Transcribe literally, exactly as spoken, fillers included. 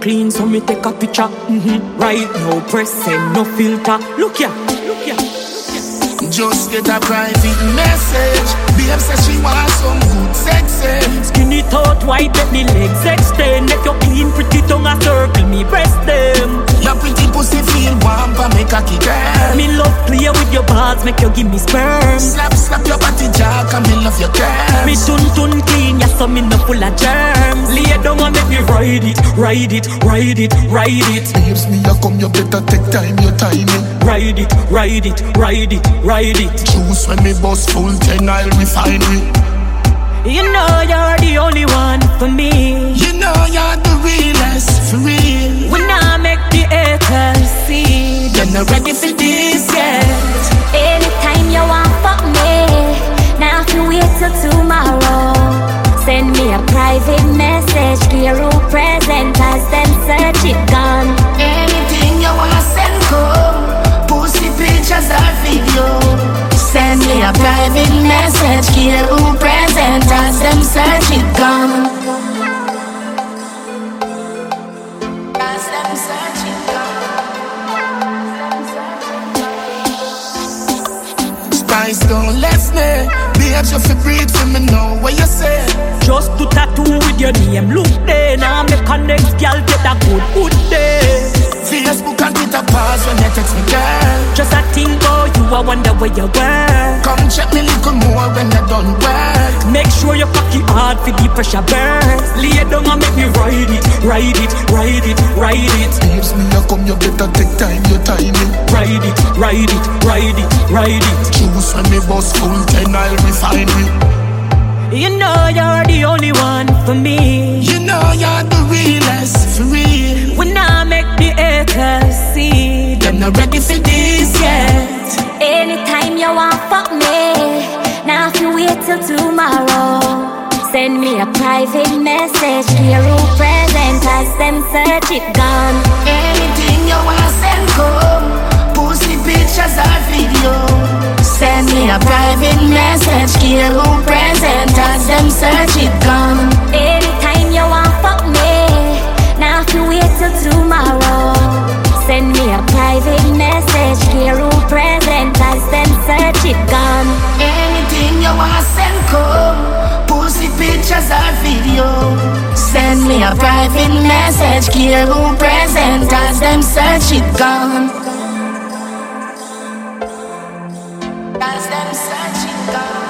clean, so me take a picture. Mm-hmm. Right now, press send, no filter. Look ya, look ya. Just get a private message. Babe says she wants some good sex. Skinny thought wide, let me legs extend. Make your clean, pretty tongue a circle me breast them. Your pretty pussy feel warm, but make a kick girl. Me love play with your balls, make you give me sperm. Slap, slap your body jack, and me love your curves. Me tun tun clean, yeah, so me no full of germs. Lay down and make me ride it, ride it, ride it, ride it. Babes, me a come, you better take time, your timing. Ride it, ride it, ride it, ride it. Choose when me bust full ten, I'll refine it. You know you're the only one for me. You know you're the realest, for real. When I make the haters see, you're not ready for this yet. Anytime you want fuck me, now if you wait till tomorrow, send me a private message, Kiro present as them search it gone. Anything you wanna send go, pussy pictures or video. Send me a private message, Kiro present as them search it gone. As them search it gone. Spice don't let me. Babes, you feel breathe for me know what you say. Just to tattoo with your name, look there. Now me connect, girl, get a good, good day. Facebook and Twitter pause when you text me, girl. Just a think about you, I wonder where you were. Come check me little more when you done work. Make sure you cocky hard for the pressure burn. Lay down and make me ride it, ride it, ride it, ride it. Babes, me a come, you better take time, your timing. Ride it, ride it, ride it, ride it. Choose when me bust full ten, I'll refine it. You know you're the only one for me. You know you're the realest, for real. When I make the haters see, they're not ready for this yet. Anytime you want fuck me, now if you wait till tomorrow, send me a private message, Kiro present as them search it gone. Anything you wanna send come, pussy pictures or video. Send me a private message, Kiro present as them search it gone. Anytime you want fuck me, now if you wait till tomorrow, send me a private message, Kiro present as them search it gone. Anything you wanna send come, pussy pictures or video. Send me a private message, Kiro present as them search it gone. As them search it gone.